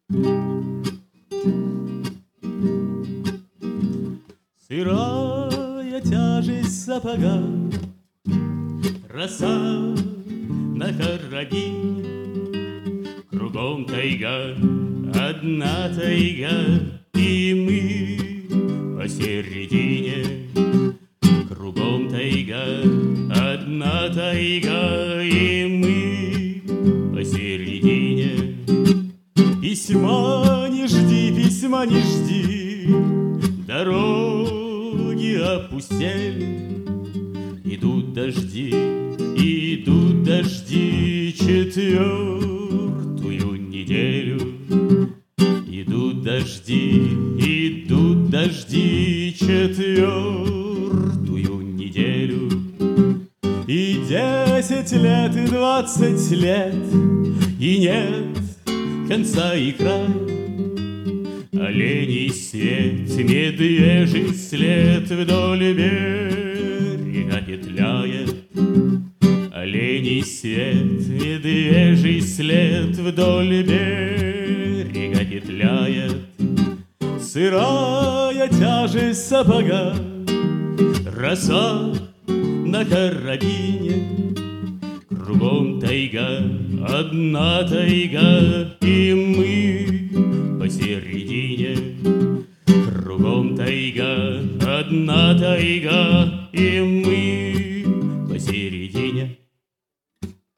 Сырая тяжесть сапога, роса на Карагине, кругом тайга, одна тайга, и мы посередине. Кругом тайга, одна тайга, и мы посередине. Письма не жди, дороги опустели. Идут дожди, четвертую неделю. Идут дожди, четвертую неделю. И 10 лет, и 20 лет, и нет конца и края. Оленей свет, медвежий след вдоль берега петляет. Оленей свет, медвежий след вдоль берега петляет. Сырая тяжесть сапога, роса на Карагине. Кругом тайга, одна тайга, и мы посередине. Кругом тайга, одна тайга, и мы